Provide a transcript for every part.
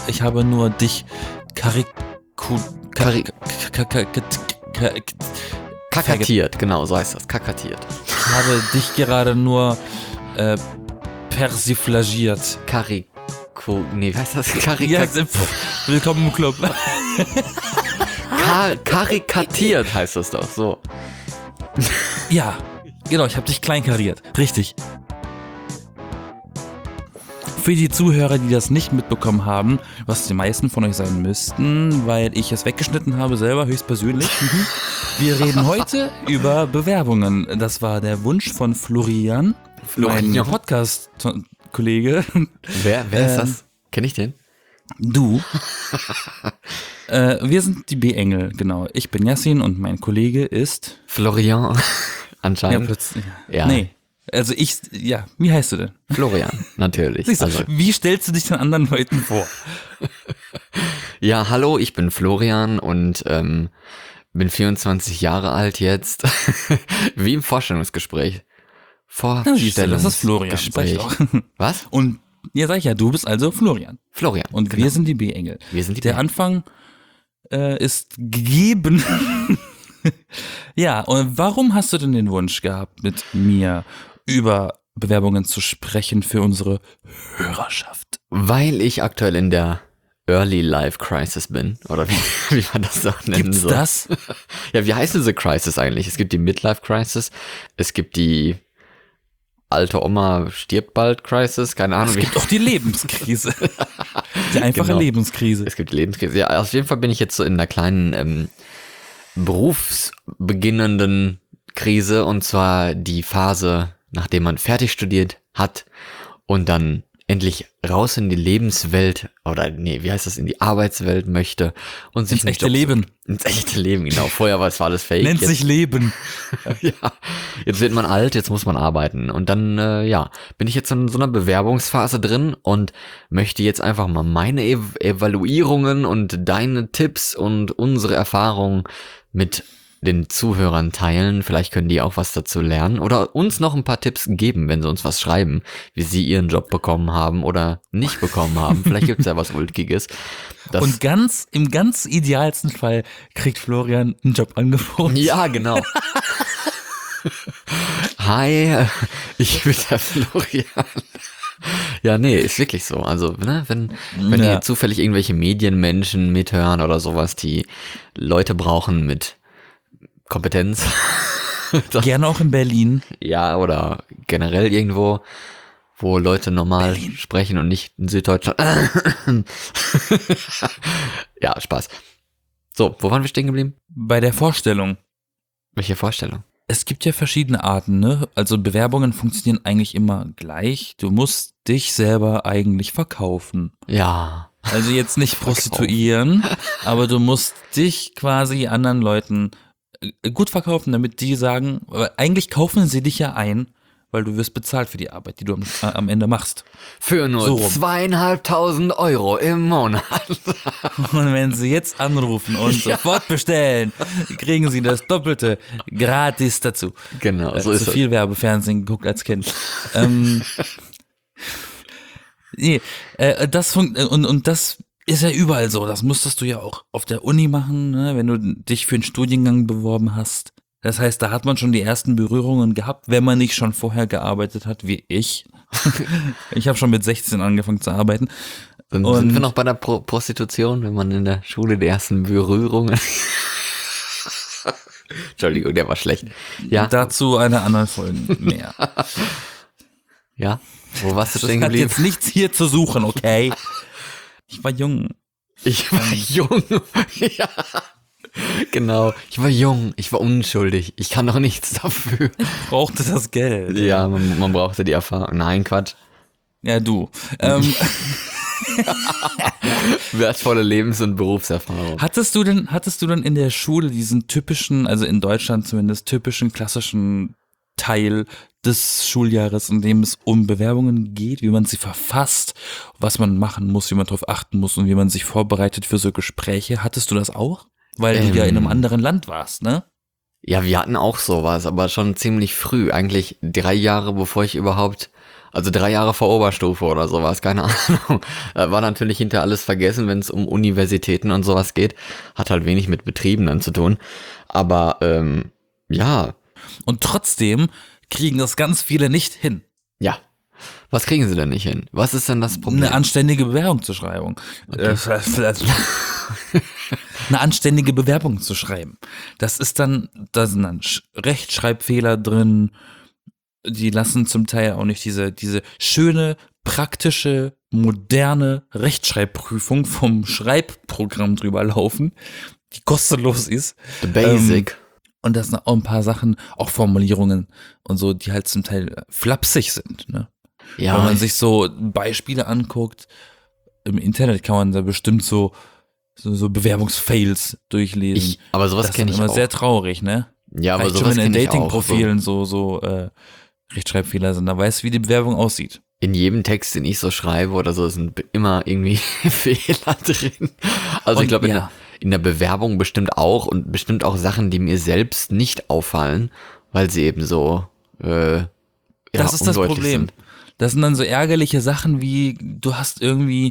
Ich habe nur dich kakatiert, genau, so heißt das, kakatiert. Ich habe dich gerade nur persiflagiert. Nee, wie heißt das? Willkommen im Club. Karikatiert heißt das doch, so. Ja, genau, ich habe dich kleinkariert. Richtig. Für die Zuhörer, die das nicht mitbekommen haben, was die meisten von euch sein müssten, weil ich es weggeschnitten habe selber, höchstpersönlich. Wir reden heute über Bewerbungen. Das war der Wunsch von Florian. Mein Podcast-Kollege. Wer ist das? Kenn ich den? Du. Wir sind die B-Engel, genau. Ich bin Yassin und mein Kollege ist... Florian, anscheinend. Ja. Nee, also wie heißt du denn? Florian, natürlich. Also. Wie stellst du dich den anderen Leuten vor? Ja, hallo, ich bin Florian und bin 24 Jahre alt jetzt. Wie im Vorstellungsgespräch. Das ist Florian. Was? Und sag ich ja, du bist also Florian. Florian. Und genau. Wir sind die B-Engel. Der Anfang ist gegeben. Ja, und warum hast du denn den Wunsch gehabt, mit mir über Bewerbungen zu sprechen für unsere Hörerschaft? Weil ich aktuell in der Early Life Crisis bin. Oder wie man das auch nennen Gibt's soll. Das? Ja, wie heißt diese Crisis eigentlich? Es gibt die Midlife Crisis, es gibt die alte Oma stirbt bald Crisis, keine Ahnung. Es gibt auch die Lebenskrise. Die einfache Lebenskrise. Es gibt die Lebenskrise. Ja, auf jeden Fall bin ich jetzt so in einer kleinen berufsbeginnenden Krise, und zwar die Phase, nachdem man fertig studiert hat und dann endlich raus in die Lebenswelt in die Arbeitswelt möchte und sich ins echte Leben. Ins echte Leben, genau. Vorher war alles fake. Nennt sich Leben. Ja, jetzt wird man alt, jetzt muss man arbeiten. Und dann, bin ich jetzt in so einer Bewerbungsphase drin und möchte jetzt einfach mal meine Evaluierungen und deine Tipps und unsere Erfahrungen mit den Zuhörern teilen. Vielleicht können die auch was dazu lernen oder uns noch ein paar Tipps geben, wenn sie uns was schreiben, wie sie ihren Job bekommen haben oder nicht bekommen haben. Vielleicht gibt's ja was Ulkiges. Und im ganz idealsten Fall kriegt Florian ein Jobangebot. Ja, genau. Hi, ich bin der Florian. Ja, nee, ist wirklich so. Also, ne, wenn ihr zufällig irgendwelche Medienmenschen mithören oder sowas, die Leute brauchen mit Kompetenz. Gerne auch in Berlin. Ja, oder generell irgendwo, wo Leute normal sprechen und nicht in Süddeutschland. Ja, Spaß. So, wo waren wir stehen geblieben? Bei der Vorstellung. Welche Vorstellung? Es gibt ja verschiedene Arten, ne? Also Bewerbungen funktionieren eigentlich immer gleich. Du musst dich selber eigentlich verkaufen. Ja. Also jetzt nicht prostituieren, aber du musst dich quasi anderen Leuten gut verkaufen, damit die sagen, eigentlich kaufen sie dich ja ein, weil du wirst bezahlt für die Arbeit, die du am Ende machst. Für nur 2.500 € im Monat. Und wenn sie jetzt anrufen und sofort bestellen, kriegen sie das Doppelte gratis dazu. Genau, so ist es. Zu viel Werbefernsehen geguckt als Kind. Das ist ja überall so. Das musstest du ja auch auf der Uni machen, ne, wenn du dich für einen Studiengang beworben hast. Das heißt, da hat man schon die ersten Berührungen gehabt, wenn man nicht schon vorher gearbeitet hat, wie ich. Ich habe schon mit 16 angefangen zu arbeiten. Und sind wir noch bei der Prostitution, wenn man in der Schule die ersten Berührungen... Entschuldigung, der war schlecht. Ja. Dazu eine andere Folge mehr. Ja, wo warst du stehen geblieben? Das hat jetzt nichts hier zu suchen, okay? Ich war jung. Ja, genau. Ich war jung, ich war unschuldig. Ich kann doch nichts dafür. Ich brauchte das Geld. Ja, man brauchte die Erfahrung. Nein, Quatsch. Ja, du. Wertvolle Lebens- und Berufserfahrung. Hattest du denn in der Schule diesen typischen, also in Deutschland zumindest, typischen klassischen Teil des Schuljahres, in dem es um Bewerbungen geht, wie man sie verfasst, was man machen muss, wie man darauf achten muss und wie man sich vorbereitet für so Gespräche? Hattest du das auch? Weil du ja in einem anderen Land warst, ne? Ja, wir hatten auch sowas, aber schon ziemlich früh. Eigentlich 3 Jahre, bevor ich überhaupt Also 3 Jahre vor Oberstufe oder sowas, keine Ahnung. War natürlich hinter alles vergessen, wenn es um Universitäten und sowas geht. Hat halt wenig mit Betrieben dann zu tun. Aber ja, Und trotzdem kriegen das ganz viele nicht hin, ja. Was kriegen sie denn nicht hin? Was ist denn das Problem? eine anständige Bewerbung zu schreiben. Eine anständige Bewerbung zu schreiben. Da sind dann Rechtschreibfehler drin, die lassen zum Teil auch nicht diese schöne, praktische, moderne Rechtschreibprüfung vom Schreibprogramm drüber laufen, die kostenlos ist. The Basic. Und das sind auch ein paar Sachen, auch Formulierungen und so, die halt zum Teil flapsig sind, ne? Ja, Wenn man sich so Beispiele anguckt, im Internet kann man da bestimmt so Bewerbungsfails durchlesen. aber sowas Das kenne ist ich immer auch. sehr traurig, ne? Ja, aber Reicht sowas schon, wenn in kenne ich auch. Dating-Profilen so Rechtschreibfehler sind, da weißt du, wie die Bewerbung aussieht. In jedem Text, den ich so schreibe oder so, sind immer irgendwie Fehler drin. Also Und ich glaube, ja. in der Bewerbung bestimmt auch und bestimmt auch Sachen, die mir selbst nicht auffallen, weil sie eben so Das ist das undeutlich Problem. sind. Das sind dann so ärgerliche Sachen wie, du hast irgendwie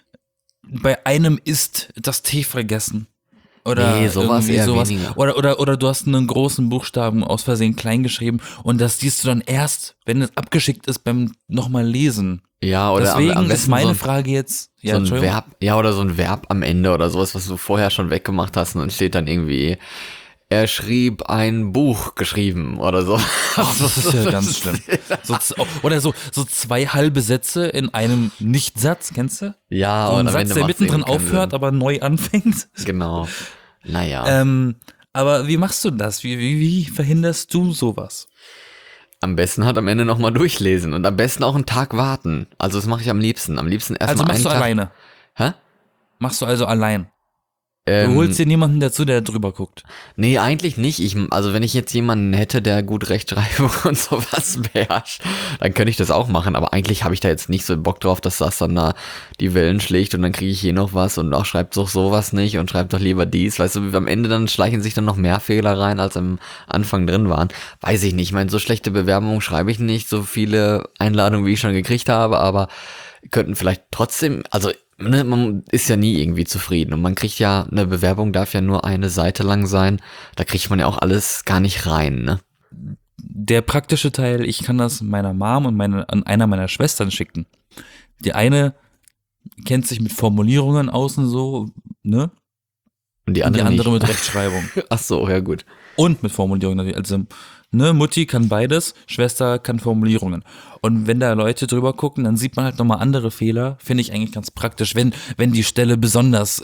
bei einem ist das T vergessen. Oder Nee, sowas irgendwie eher sowas. weniger. Oder du hast einen großen Buchstaben aus Versehen klein geschrieben und das siehst du dann erst, wenn es abgeschickt ist beim nochmal lesen. Ja, oder Deswegen am ist besten meine so ein, Frage jetzt, ja, so ein Entschuldigung. Verb, ja, oder so ein Verb am Ende oder sowas, was du vorher schon weggemacht hast und dann steht dann irgendwie, er schrieb ein Buch geschrieben oder so. Ach, das ist ja ganz schlimm. Oder so 2 halbe Sätze in einem Nichtsatz, kennst du? Ja, So ein und am Satz, Ende der macht's mittendrin eben keinen aufhört, Sinn. aber neu anfängt. Genau. Naja. Aber wie machst du das? Wie verhinderst du sowas? Am besten halt am Ende nochmal durchlesen und am besten auch einen Tag warten. Also das mache ich am liebsten. Am liebsten Also erstmal machst einen du Tag. alleine. Hä? Machst du also allein. Du holst dir niemanden dazu, der drüber guckt. Nee, eigentlich nicht. Also wenn ich jetzt jemanden hätte, der gut Rechtschreibung und sowas beherrscht, dann könnte ich das auch machen. Aber eigentlich habe ich da jetzt nicht so Bock drauf, dass das dann da die Wellen schlägt und dann kriege ich hier noch was und auch schreibt doch sowas nicht und schreibt doch lieber dies. Weißt du, am Ende dann schleichen sich dann noch mehr Fehler rein, als am Anfang drin waren. Weiß ich nicht. Ich meine, so schlechte Bewerbungen schreibe ich nicht, so viele Einladungen, wie ich schon gekriegt habe, aber könnten vielleicht trotzdem, also ne, man ist ja nie irgendwie zufrieden und man kriegt ja, eine Bewerbung darf ja nur eine Seite lang sein, da kriegt man ja auch alles gar nicht rein, ne? Der praktische Teil, ich kann das meiner Mom und an einer meiner Schwestern schicken. Die eine kennt sich mit Formulierungen außen so, ne? Und die Und die andere, andere nicht. mit Rechtschreibung. Ach so, ja gut. Und mit Formulierungen natürlich. Also, ne, Mutti kann beides, Schwester kann Formulierungen. Und wenn da Leute drüber gucken, dann sieht man halt nochmal andere Fehler. Finde ich eigentlich ganz praktisch, wenn die Stelle besonders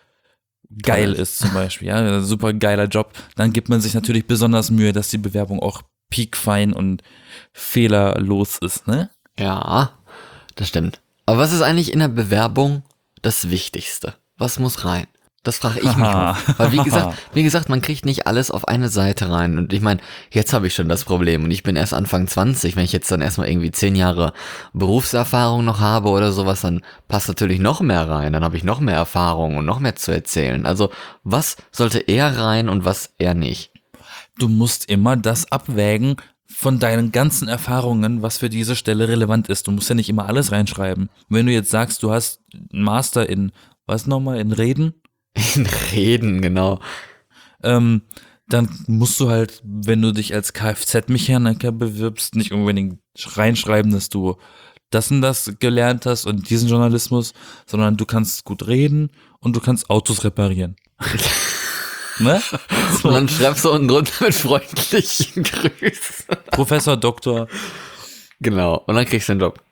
geil ist zum Beispiel. Ja, super geiler Job. Dann gibt man sich natürlich besonders Mühe, dass die Bewerbung auch piekfein und fehlerlos ist, ne? Ja, das stimmt. Aber was ist eigentlich in der Bewerbung das Wichtigste? Was muss rein? Das frage ich mich Haha. auch. Weil wie gesagt, man kriegt nicht alles auf eine Seite rein. Und ich meine, jetzt habe ich schon das Problem und ich bin erst Anfang 20. Wenn ich jetzt dann erstmal irgendwie 10 Jahre Berufserfahrung noch habe oder sowas, dann passt natürlich noch mehr rein. Dann habe ich noch mehr Erfahrung und noch mehr zu erzählen. Also was sollte eher rein und was eher nicht? Du musst immer das abwägen von deinen ganzen Erfahrungen, was für diese Stelle relevant ist. Du musst ja nicht immer alles reinschreiben. Wenn du jetzt sagst, du hast einen Master in, was nochmal, in Reden, In Reden, genau. dann musst du halt, wenn du dich als Kfz-Mechaniker bewirbst, nicht unbedingt reinschreiben, dass du das und das gelernt hast und diesen Journalismus, sondern du kannst gut reden und du kannst Autos reparieren. Ne? Und dann schreibst du unten drunter mit freundlichen Grüßen. Professor, Doktor. Genau. Und dann kriegst du den Job.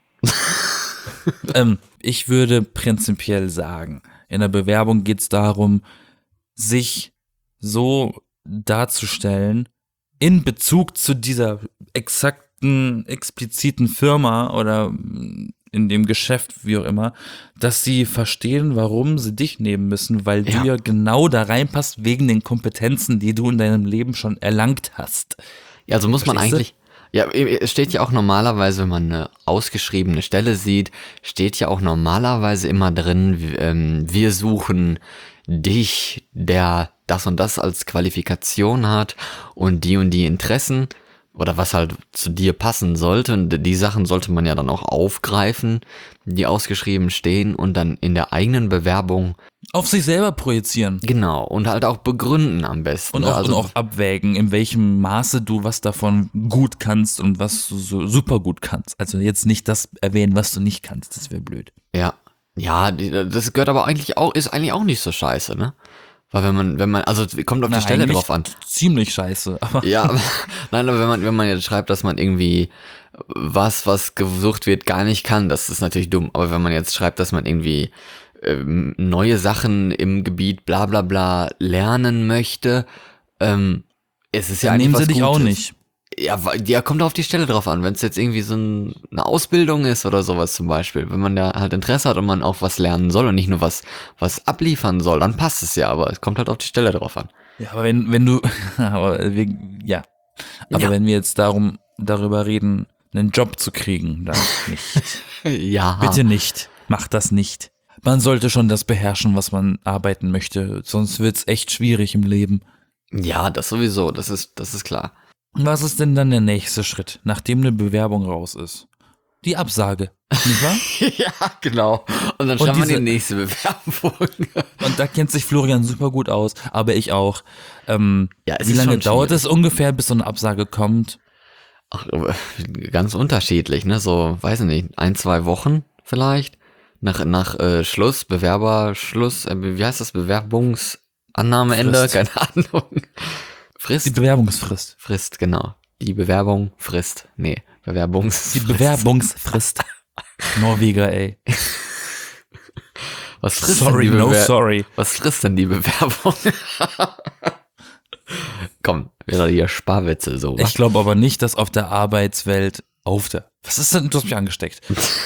Ich würde prinzipiell sagen, in der Bewerbung geht es darum, sich so darzustellen, in Bezug zu dieser expliziten Firma oder in dem Geschäft, wie auch immer, dass sie verstehen, warum sie dich nehmen müssen, weil Ja. du ja genau da reinpasst wegen den Kompetenzen, die du in deinem Leben schon erlangt hast. Ja, also muss man Verstehst du? eigentlich, ja, es steht ja auch normalerweise, wenn man eine ausgeschriebene Stelle sieht, steht ja auch normalerweise immer drin, wir suchen dich, der das und das als Qualifikation hat und die Interessen. oder was halt zu dir passen sollte. Und die Sachen sollte man ja dann auch aufgreifen, die ausgeschrieben stehen und dann in der eigenen Bewerbung, Auf sich selber projizieren. genau, und halt auch begründen am besten. Und Ne? auch, und auch abwägen, in welchem Maße du was davon gut kannst und was du so super gut kannst. Also jetzt nicht das erwähnen, was du nicht kannst, das wäre blöd. Ja. Ja, das gehört aber eigentlich auch, ist eigentlich auch nicht so scheiße, ne? Weil wenn man, also kommt auf die Stelle eigentlich drauf an. Ziemlich scheiße, aber Ja, aber, nein, aber wenn man jetzt schreibt, dass man irgendwie was gesucht wird, gar nicht kann, das ist natürlich dumm. Aber wenn man jetzt schreibt, dass man irgendwie neue Sachen im Gebiet bla bla bla lernen möchte, es ist ja dann eigentlich nehmen was sie dich Gutes. auch nicht. Ja, kommt auf die Stelle drauf an. Wenn es jetzt irgendwie so eine Ausbildung ist oder sowas zum Beispiel, wenn man da halt Interesse hat und man auch was lernen soll und nicht nur was abliefern soll, dann passt es ja, aber es kommt halt auf die Stelle drauf an. Ja, aber wenn du, aber ja. Aber Ja. wenn wir jetzt darüber reden, einen Job zu kriegen, dann nicht. Ja. Bitte nicht. Mach das nicht. Man sollte schon das beherrschen, was man arbeiten möchte, sonst wird's echt schwierig im Leben. Ja, das sowieso, das ist klar. Was ist denn dann der nächste Schritt, nachdem eine Bewerbung raus ist? Die Absage, nicht wahr? Ja, genau. Und dann Und schreibt man die diese- nächste Bewerbung. Und da kennt sich Florian super gut aus, aber ich auch. Ja, es Wie ist lange schon dauert schwierig. es ungefähr, bis so eine Absage kommt? Ach, ganz unterschiedlich, ne? So, weiß ich nicht, 1-2 Wochen vielleicht. Nach Schluss, Bewerberschluss, wie heißt das? Bewerbungsannahmeende? Frist. Keine Ahnung. Die Frist? Bewerbungsfrist. Frist, genau. Die Bewerbung, Frist. Nee, Bewerbungsfrist. Die Bewerbungsfrist. Norweger, ey. Was frisst Sorry, denn die no sorry. Was frisst denn die Bewerbung? Komm, wieder hier Sparwitze, so. Ich glaube aber nicht, dass auf der Arbeitswelt was ist denn, du hast mich angesteckt.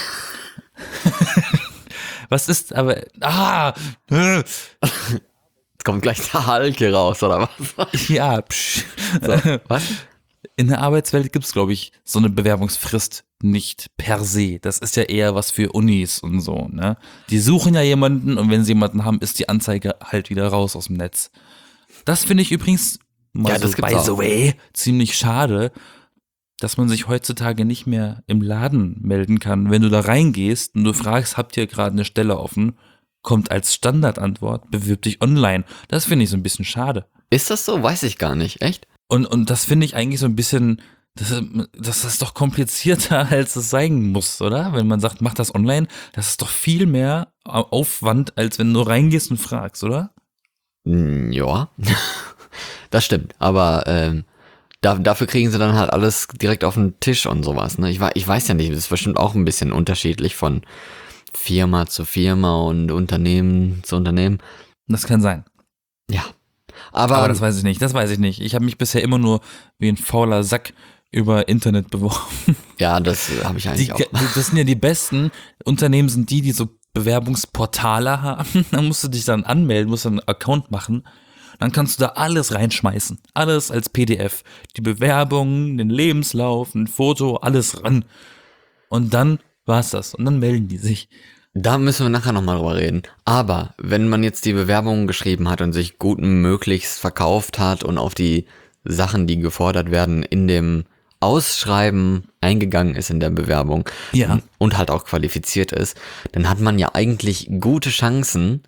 Was ist, aber, Jetzt kommt gleich der Hulk hier raus, oder was? ja, psch. Was? In der Arbeitswelt gibt's, glaube ich, so eine Bewerbungsfrist nicht per se. Das ist ja eher was für Unis und so, ne? Die suchen ja jemanden und wenn sie jemanden haben, ist die Anzeige halt wieder raus aus dem Netz. Das finde ich übrigens, mal Ja, das so gibt's by auch. the way, ziemlich schade, dass man sich heutzutage nicht mehr im Laden melden kann. Wenn du da reingehst und du fragst, habt ihr gerade eine Stelle offen, kommt als Standardantwort, bewirb dich online. Das finde ich so ein bisschen schade. Ist das so? Weiß ich gar nicht. Echt? Und das finde ich eigentlich so ein bisschen, das ist doch komplizierter, als es sein muss, oder? Wenn man sagt, mach das online, das ist doch viel mehr Aufwand, als wenn du reingehst und fragst, oder? Ja. Das stimmt. Aber dafür kriegen sie dann halt alles direkt auf den Tisch und sowas. Ne? Ich weiß ja nicht, das ist bestimmt auch ein bisschen unterschiedlich von Firma zu Firma und Unternehmen zu Unternehmen. Das kann sein. Ja. Aber das weiß ich nicht, Ich habe mich bisher immer nur wie ein fauler Sack über Internet beworben. ja, das habe ich eigentlich auch. Das sind ja die besten Unternehmen, sind die so Bewerbungsportale haben. Da musst du dich dann anmelden, musst dann einen Account machen. Dann kannst du da alles reinschmeißen. Alles als PDF. Die Bewerbung, den Lebenslauf, ein Foto, alles ran. Und dann war's das. Und dann melden die sich. Da müssen wir nachher nochmal drüber reden. Aber wenn man jetzt die Bewerbung geschrieben hat und sich gut möglichst verkauft hat und auf die Sachen, die gefordert werden, in dem Ausschreiben eingegangen ist in der Bewerbung Ja. und halt auch qualifiziert ist, dann hat man ja eigentlich gute Chancen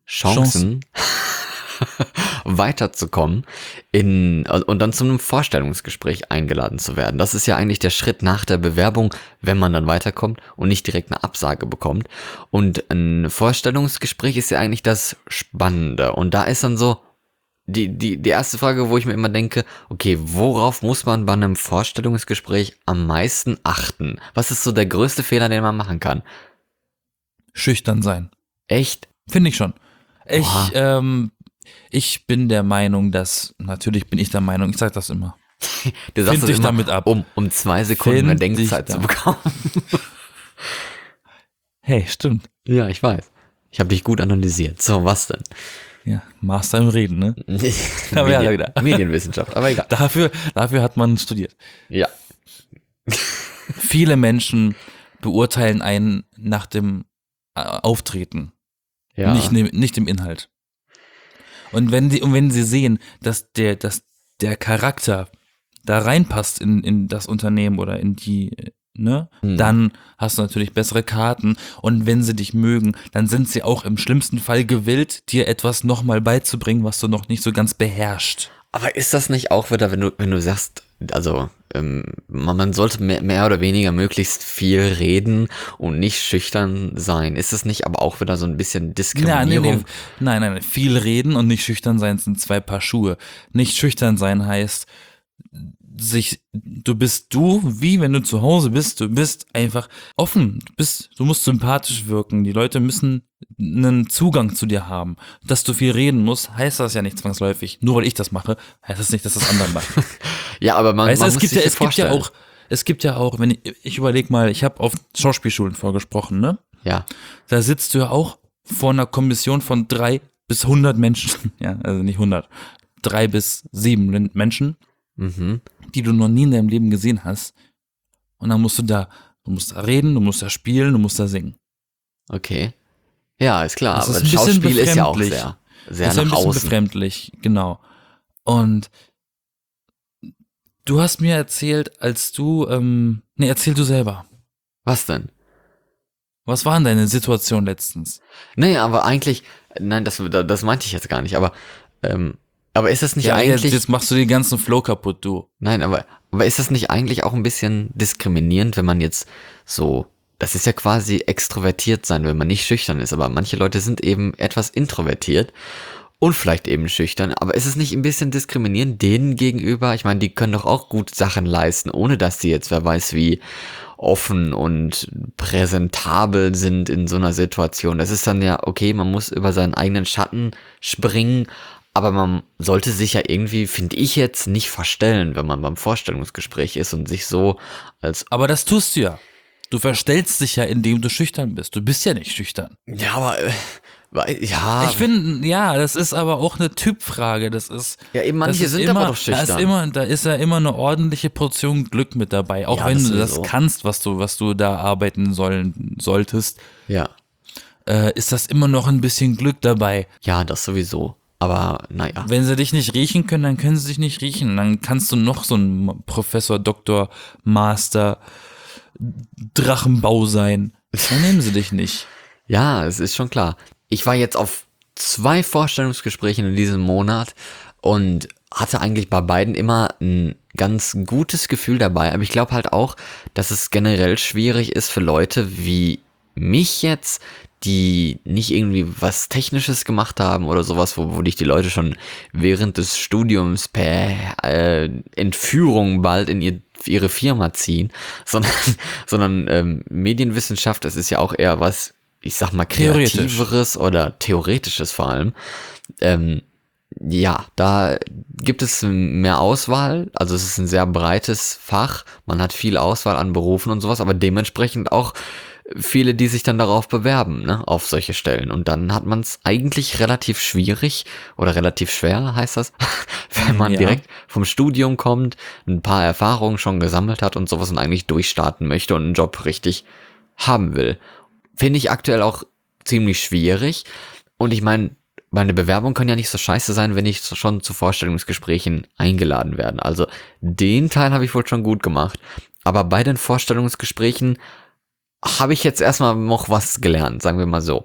weiterzukommen und dann zu einem Vorstellungsgespräch eingeladen zu werden. Das ist ja eigentlich der Schritt nach der Bewerbung, wenn man dann weiterkommt und nicht direkt eine Absage bekommt. Und ein Vorstellungsgespräch ist ja eigentlich das Spannende. Und da ist dann so die erste Frage, wo ich mir immer denke, okay, worauf muss man bei einem Vorstellungsgespräch am meisten achten? Was ist so der größte Fehler, den man machen kann? Schüchtern sein. Echt? Finde ich schon. Oha. Ich bin der Meinung, natürlich bin ich der Meinung, ich sage das immer. Du sagst Find das dich immer, damit ab. um 2 Sekunden mehr Find Denkzeit dich zu da. bekommen. Hey, stimmt. Ja, ich weiß. Ich habe dich gut analysiert. So, was denn? Ja, Master im Reden, ne? Aber ja, wieder. Medienwissenschaft, aber egal. Dafür hat man studiert. Ja. Viele Menschen beurteilen einen nach dem Auftreten, Ja. nicht dem Inhalt. Und wenn sie sehen, dass der Charakter da reinpasst in das Unternehmen oder in die, ne, dann hast du natürlich bessere Karten. Und wenn sie dich mögen, dann sind sie auch im schlimmsten Fall gewillt, dir etwas nochmal beizubringen, was du noch nicht so ganz beherrschst. Aber ist das nicht auch wieder, wenn du sagst, also man sollte mehr oder weniger möglichst viel reden und nicht schüchtern sein. Ist das nicht aber auch wieder so ein bisschen Diskriminierung? Nein, viel reden und nicht schüchtern sein sind zwei Paar Schuhe. Nicht schüchtern sein heißt, du bist wie wenn du zu Hause bist, du bist einfach offen, du musst sympathisch wirken, die Leute müssen einen Zugang zu dir haben. Dass du viel reden musst, heißt das ja nicht zwangsläufig. Nur weil ich das mache, heißt das nicht, dass das andere machen. Ja, aber man Weißt du, muss sich das vorstellen. es gibt ja auch, wenn ich überleg mal, ich habe auf Schauspielschulen vorgesprochen, ne? Ja, Da sitzt du ja auch vor einer Kommission von 3 bis 100 Menschen, ja, also nicht 100, 3 bis 7 Menschen, die du noch nie in deinem Leben gesehen hast. Und dann musst du da reden, du musst da spielen, du musst da singen. okay. Ja, ist klar, Das aber ist das ein bisschen Schauspiel ist ja auch befremdlich. sehr Das ist ein nach bisschen außen. befremdlich, genau. Und du hast mir erzählt, erzähl du selber. Was denn? Was war denn deine Situation letztens? Nee, aber eigentlich, nein, das meinte ich jetzt gar nicht, aber ist das nicht eigentlich, jetzt machst du den ganzen Flow kaputt, du. nein, aber ist das nicht eigentlich auch ein bisschen diskriminierend, wenn man jetzt so, das ist ja quasi extrovertiert sein, wenn man nicht schüchtern ist, aber manche Leute sind eben etwas introvertiert und vielleicht eben schüchtern, aber ist es nicht ein bisschen diskriminierend denen gegenüber? Ich meine, die können doch auch gut Sachen leisten, ohne dass die jetzt, wer weiß wie, offen und präsentabel sind in so einer Situation. Das ist dann ja, okay, man muss über seinen eigenen Schatten springen, aber man sollte sich ja irgendwie, finde ich jetzt, nicht verstellen, wenn man beim Vorstellungsgespräch ist und sich so als, Aber das tust du ja. Du verstellst dich ja, indem du schüchtern bist. Du bist ja nicht schüchtern. ja, aber, ja, Ich finde, ja, das ist aber auch eine Typfrage. Das ist. ja, eben das manche ist sind immer, aber doch schüchtern. Da ist ja immer eine ordentliche Portion Glück mit dabei. Auch Ja, wenn das du das sowieso. kannst, was du da arbeiten solltest, Ja, ist das immer noch ein bisschen Glück dabei. ja, das sowieso. Aber, naja. Wenn sie dich nicht riechen können, dann können sie dich nicht riechen. Dann kannst du noch so ein Professor, Doktor, Master, Drachenbau sein. Dann nehmen sie dich nicht. Ja, es ist schon klar. Ich war jetzt auf 2 Vorstellungsgesprächen in diesem Monat und hatte eigentlich bei beiden immer ein ganz gutes Gefühl dabei. Aber ich glaube halt auch, dass es generell schwierig ist für Leute wie mich jetzt, die nicht irgendwie was Technisches gemacht haben oder sowas, wo dich die Leute schon während des Studiums per Entführung bald in ihre Firma ziehen, sondern Medienwissenschaft, das ist ja auch eher was, ich sag mal, Kreativeres oder Theoretisches vor allem. Ja, da gibt es mehr Auswahl, also es ist ein sehr breites Fach, man hat viel Auswahl an Berufen und sowas, aber dementsprechend auch viele, die sich dann darauf bewerben, ne, auf solche Stellen. Und dann hat man es eigentlich relativ schwierig oder relativ schwer, heißt das, wenn man Ja. direkt vom Studium kommt, ein paar Erfahrungen schon gesammelt hat und sowas und eigentlich durchstarten möchte und einen Job richtig haben will. Finde ich aktuell auch ziemlich schwierig. Und ich meine Bewerbung kann ja nicht so scheiße sein, wenn ich schon zu Vorstellungsgesprächen eingeladen werde. Also den Teil habe ich wohl schon gut gemacht. Aber bei den Vorstellungsgesprächen habe ich jetzt erstmal noch was gelernt, sagen wir mal so.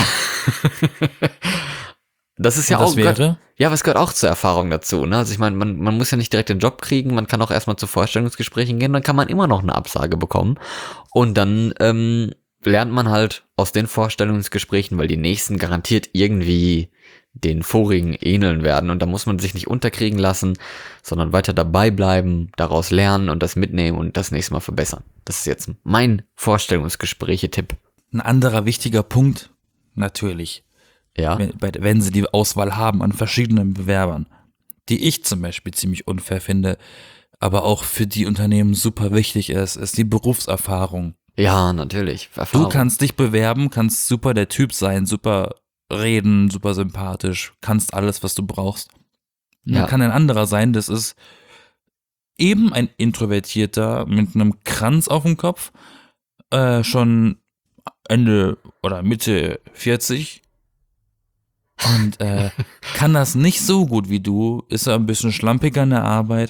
Das ist ja Das auch, wäre? ja, was gehört auch zur Erfahrung dazu, ne? Also ich meine, man muss ja nicht direkt den Job kriegen, man kann auch erstmal zu Vorstellungsgesprächen gehen, dann kann man immer noch eine Absage bekommen. Und dann lernt man halt aus den Vorstellungsgesprächen, weil die nächsten garantiert irgendwie den vorigen ähneln werden und da muss man sich nicht unterkriegen lassen, sondern weiter dabei bleiben, daraus lernen und das mitnehmen und das nächste Mal verbessern. Das ist jetzt mein Vorstellungsgespräche-Tipp. Ein anderer wichtiger Punkt, natürlich, Ja, wenn sie die Auswahl haben an verschiedenen Bewerbern, die ich zum Beispiel ziemlich unfair finde, aber auch für die Unternehmen super wichtig ist die Berufserfahrung. ja, natürlich. Du Erfahrung. kannst dich bewerben, kannst super der Typ sein, super reden, super sympathisch, kannst alles, was du brauchst. Und Ja. dann kann ein anderer sein, das ist eben ein Introvertierter mit einem Kranz auf dem Kopf, schon Ende oder Mitte 40 und kann das nicht so gut wie du, ist er ein bisschen schlampiger in der Arbeit,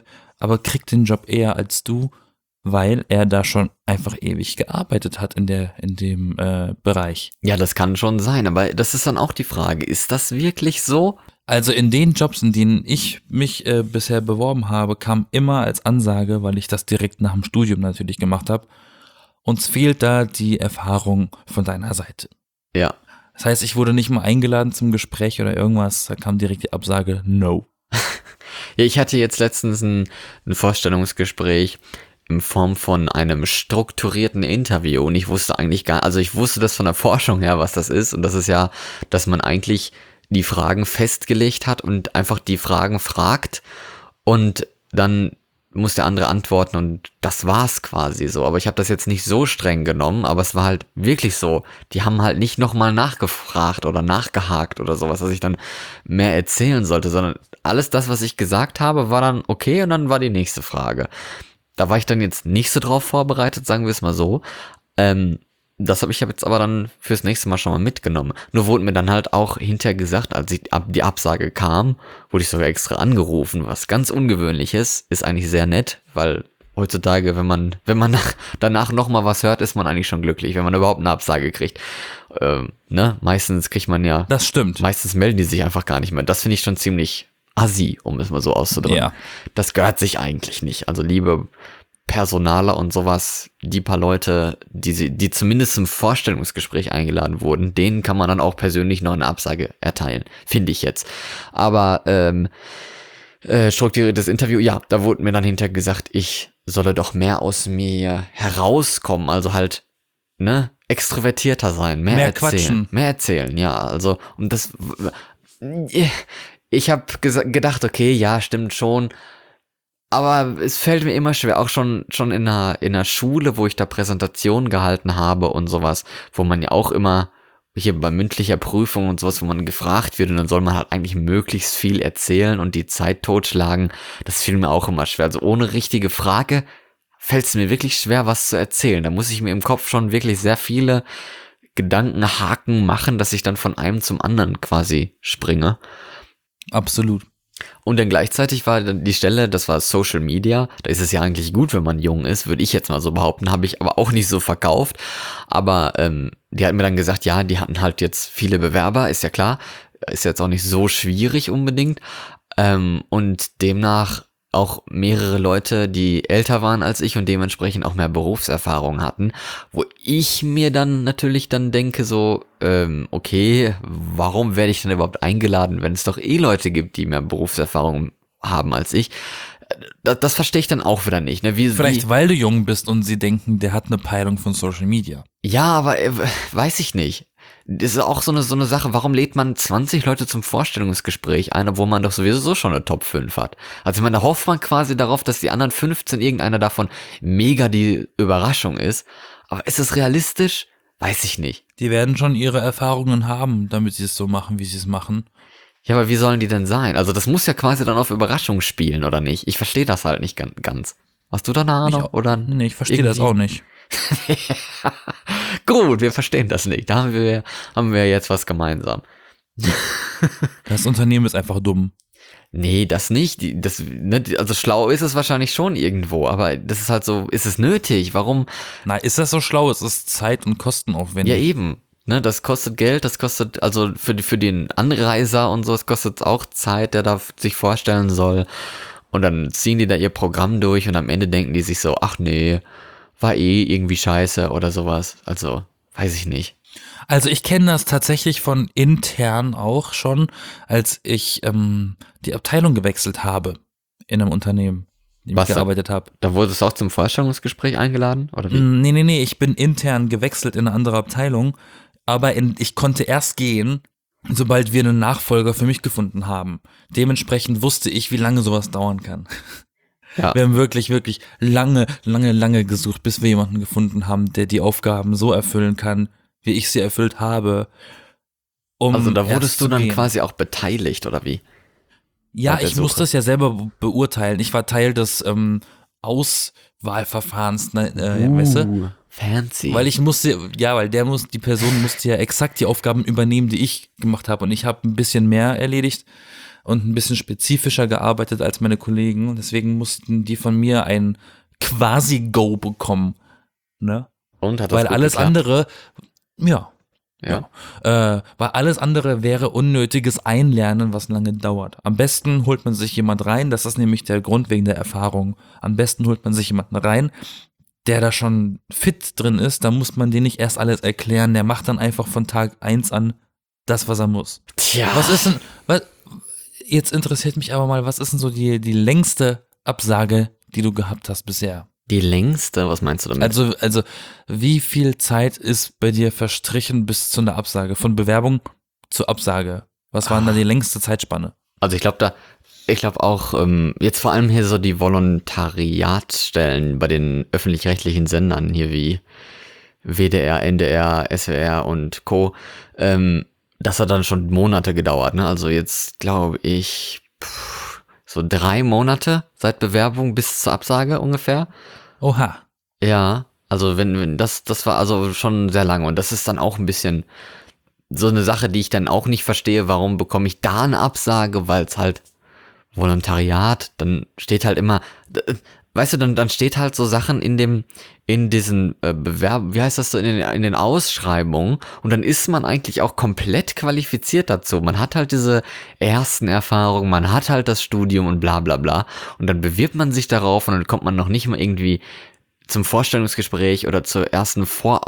aber kriegt den Job eher als du, weil er da schon einfach ewig gearbeitet hat in dem Bereich. Ja, das kann schon sein, aber das ist dann auch die Frage, ist das wirklich so? Also in den Jobs, in denen ich mich bisher beworben habe, kam immer als Ansage, weil ich das direkt nach dem Studium natürlich gemacht habe, uns fehlt da die Erfahrung von deiner Seite. Ja. Das heißt, ich wurde nicht mal eingeladen zum Gespräch oder irgendwas, da kam direkt die Absage, no. Ja, ich hatte jetzt letztens ein Vorstellungsgespräch in Form von einem strukturierten Interview und ich wusste eigentlich also ich wusste das von der Forschung her, was das ist und das ist ja, dass man eigentlich die Fragen festgelegt hat und einfach die Fragen fragt und dann muss der andere antworten und das war's quasi so. Aber ich habe das jetzt nicht so streng genommen, aber es war halt wirklich so. Die haben halt nicht nochmal nachgefragt oder nachgehakt oder sowas, dass ich dann mehr erzählen sollte, sondern alles das, was ich gesagt habe, war dann okay und dann war die nächste Frage. Da war ich dann jetzt nicht so drauf vorbereitet, sagen wir es mal so. Das habe ich jetzt aber dann fürs nächste Mal schon mal mitgenommen. Nur wurde mir dann halt auch hinterher gesagt, als die Absage kam, wurde ich sogar extra angerufen, was ganz ungewöhnlich ist eigentlich sehr nett, weil heutzutage, wenn man danach nochmal was hört, ist man eigentlich schon glücklich, wenn man überhaupt eine Absage kriegt. Ne? Meistens kriegt man ja. Das stimmt. Meistens melden die sich einfach gar nicht mehr. Das finde ich schon ziemlich assi, um es mal so auszudrücken. Ja. Das gehört sich eigentlich nicht. Also liebe Personaler und sowas, die paar Leute, die zumindest zum Vorstellungsgespräch eingeladen wurden, denen kann man dann auch persönlich noch eine Absage erteilen, finde ich jetzt. Aber strukturiertes Interview, ja, da wurde mir dann hinterher gesagt, ich solle doch mehr aus mir herauskommen, also halt, ne, extrovertierter sein, mehr erzählen. Quatschen. Mehr erzählen, ja, also, und das, ich habe gedacht, okay, ja, stimmt schon, aber es fällt mir immer schwer, auch schon in einer Schule, wo ich da Präsentationen gehalten habe und sowas, wo man ja auch immer hier bei mündlicher Prüfung und sowas, wo man gefragt wird und dann soll man halt eigentlich möglichst viel erzählen und die Zeit totschlagen, das fiel mir auch immer schwer. Also ohne richtige Frage fällt es mir wirklich schwer, was zu erzählen. Da muss ich mir im Kopf schon wirklich sehr viele Gedankenhaken machen, dass ich dann von einem zum anderen quasi springe. Absolut. Und dann gleichzeitig war dann die Stelle, das war Social Media, da ist es ja eigentlich gut, wenn man jung ist, würde ich jetzt mal so behaupten, habe ich aber auch nicht so verkauft, aber die hat mir dann gesagt, ja, die hatten halt jetzt viele Bewerber, ist ja klar, ist jetzt auch nicht so schwierig unbedingt und demnach auch mehrere Leute, die älter waren als ich und dementsprechend auch mehr Berufserfahrung hatten, wo ich mir dann natürlich dann denke so, okay, warum werde ich denn überhaupt eingeladen, wenn es doch Leute gibt, die mehr Berufserfahrung haben als ich? Das verstehe ich dann auch wieder nicht. Ne? Vielleicht weil du jung bist und sie denken, der hat eine Peilung von Social Media. Ja, aber weiß ich nicht. Das ist auch so eine Sache, warum lädt man 20 Leute zum Vorstellungsgespräch ein, obwohl man doch sowieso schon eine Top 5 hat? Also ich meine, da hofft man quasi darauf, dass die anderen 15, irgendeiner davon mega die Überraschung ist. Aber ist es realistisch? Weiß ich nicht. Die werden schon ihre Erfahrungen haben, damit sie es so machen, wie sie es machen. Ja, aber wie sollen die denn sein? Also das muss ja quasi dann auf Überraschung spielen, oder nicht? Ich verstehe das halt nicht ganz. Hast du da eine Ahnung? Nee, ich verstehe das auch nicht. Gut, wir verstehen das nicht. Da haben wir jetzt was gemeinsam. Das Unternehmen ist einfach dumm. Nee, das nicht. Also schlau ist es wahrscheinlich schon irgendwo, aber das ist halt so, ist es nötig? Warum? Na, ist das so schlau? Es ist Zeit- und Kostenaufwendig. Ja, eben. Ne, das kostet Geld, das kostet, also für den Anreiser und so, es kostet auch Zeit, der da sich vorstellen soll. Und dann ziehen die da ihr Programm durch und am Ende denken die sich so, ach nee, war irgendwie scheiße oder sowas. Also, weiß ich nicht. Also ich kenne das tatsächlich von intern auch schon, als ich die Abteilung gewechselt habe in einem Unternehmen, in dem ich gearbeitet habe. Da wurdest du auch zum Vorstellungsgespräch eingeladen, oder wie? Nee, ich bin intern gewechselt in eine andere Abteilung, aber ich konnte erst gehen, sobald wir einen Nachfolger für mich gefunden haben. Dementsprechend wusste ich, wie lange sowas dauern kann. Ja. Wir haben wirklich, wirklich lange gesucht, bis wir jemanden gefunden haben, der die Aufgaben so erfüllen kann, wie ich sie erfüllt habe. Also da wurdest du dann quasi auch beteiligt, oder wie? Ja, ich musste das ja selber beurteilen. Ich war Teil des Auswahlverfahrens, weißt du? Fancy. Weil die Person musste ja exakt die Aufgaben übernehmen, die ich gemacht habe. Und ich habe ein bisschen mehr erledigt. und ein bisschen spezifischer gearbeitet als meine Kollegen. Und deswegen mussten die von mir ein Quasi-Go bekommen. Ne? Und hat das Weil gut alles geklappt? andere, ja. Ja. Weil alles andere wäre unnötiges Einlernen, was lange dauert. Am besten holt man sich jemand rein, das ist nämlich der Grund wegen der Erfahrung. Am besten holt man sich jemanden rein, der da schon fit drin ist, da muss man den nicht erst alles erklären, der macht dann einfach von Tag 1 an das, was er muss. Tja. Was ist denn, jetzt interessiert mich aber mal, was ist denn so die längste Absage, die du gehabt hast bisher? Die längste, was meinst du damit? Also, wie viel Zeit ist bei dir verstrichen bis zu einer Absage? Von Bewerbung zur Absage. Was war denn da die längste Zeitspanne? Also ich glaube auch, jetzt vor allem hier so die Volontariatstellen bei den öffentlich-rechtlichen Sendern hier wie WDR, NDR, SWR und Co., das hat dann schon Monate gedauert, ne? Also jetzt glaube ich so 3 Monate seit Bewerbung bis zur Absage ungefähr. Oha. Ja, also wenn das war also schon sehr lange und das ist dann auch ein bisschen so eine Sache, die ich dann auch nicht verstehe, warum bekomme ich da eine Absage, weil es halt Volontariat, dann steht halt immer, weißt du, dann steht halt so Sachen in diesen Bewerb, wie heißt das so, in den Ausschreibungen und dann ist man eigentlich auch komplett qualifiziert dazu. Man hat halt diese ersten Erfahrungen, man hat halt das Studium und bla bla bla und dann bewirbt man sich darauf und dann kommt man noch nicht mal irgendwie zum Vorstellungsgespräch oder zur ersten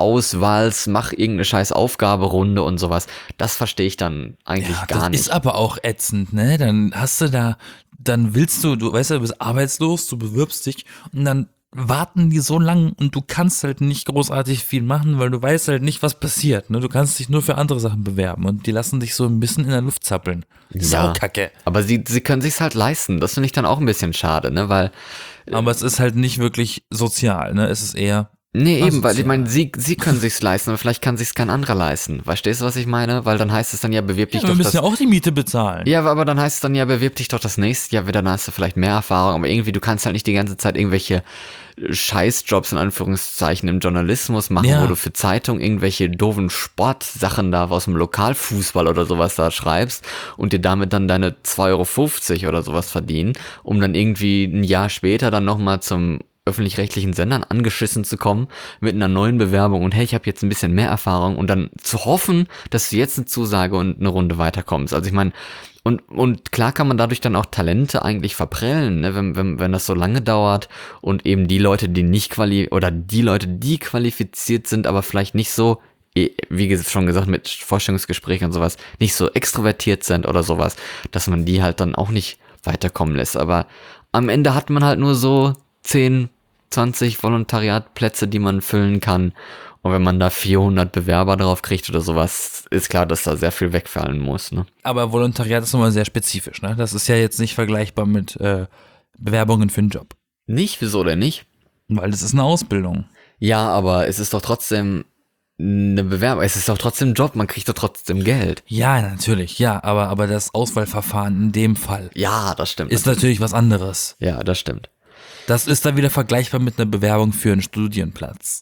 mach irgendeine scheiß Aufgaberunde und sowas. Das verstehe ich dann eigentlich Ja, gar das nicht. ist aber auch ätzend, ne? Dann hast du da, dann willst du weißt du, du bist arbeitslos, du bewirbst dich und dann warten die so lang und du kannst halt nicht großartig viel machen, weil du weißt halt nicht, was passiert, ne? Du kannst dich nur für andere Sachen bewerben und die lassen dich so ein bisschen in der Luft zappeln. Saukacke. Aber sie können sich's halt leisten. Das finde ich dann auch ein bisschen schade, ne? Weil Aber es ist halt nicht wirklich sozial, ne? Es ist eher nee, eben, weil ich asozial. meine, sie können sich's leisten, aber vielleicht kann sich's kein anderer leisten. Verstehst du, was ich meine? Weil dann heißt es dann ja, bewirb dich Ja, wir doch müssen ja auch die Miete bezahlen. Ja, aber dann heißt es dann ja, bewirb dich doch das nächste Jahr wieder, dann hast du vielleicht mehr Erfahrung, aber irgendwie, du kannst halt nicht die ganze Zeit irgendwelche Scheißjobs in Anführungszeichen im Journalismus machen, Ja. wo du für Zeitung irgendwelche doofen Sportsachen da aus dem Lokalfußball oder sowas da schreibst und dir damit dann deine 2,50 € oder sowas verdienen, um dann irgendwie ein Jahr später dann nochmal zum öffentlich-rechtlichen Sendern angeschissen zu kommen mit einer neuen Bewerbung und hey, ich habe jetzt ein bisschen mehr Erfahrung und dann zu hoffen, dass du jetzt eine Zusage und eine Runde weiterkommst. Also ich meine, und klar kann man dadurch dann auch Talente eigentlich verprellen, ne? wenn das so lange dauert und eben die Leute, die nicht die Leute, die qualifiziert sind, aber vielleicht nicht so, wie schon gesagt, mit Vorstellungsgesprächen und sowas, nicht so extrovertiert sind oder sowas, dass man die halt dann auch nicht weiterkommen lässt. Aber am Ende hat man halt nur so 10, 20 Volontariatplätze, die man füllen kann. Und wenn man da 400 Bewerber drauf kriegt oder sowas, ist klar, dass da sehr viel wegfallen muss, ne? Aber Volontariat ist nochmal sehr spezifisch, ne? Das ist ja jetzt nicht vergleichbar mit Bewerbungen für einen Job. Nicht? Wieso denn nicht? Weil das ist eine Ausbildung. Ja, aber es ist doch trotzdem eine Bewerbung, es ist doch trotzdem ein Job, man kriegt doch trotzdem Geld. Ja, natürlich, ja, aber das Auswahlverfahren in dem Fall Ja, das stimmt. ist natürlich was anderes. Ja, das stimmt. Das ist dann wieder vergleichbar mit einer Bewerbung für einen Studienplatz.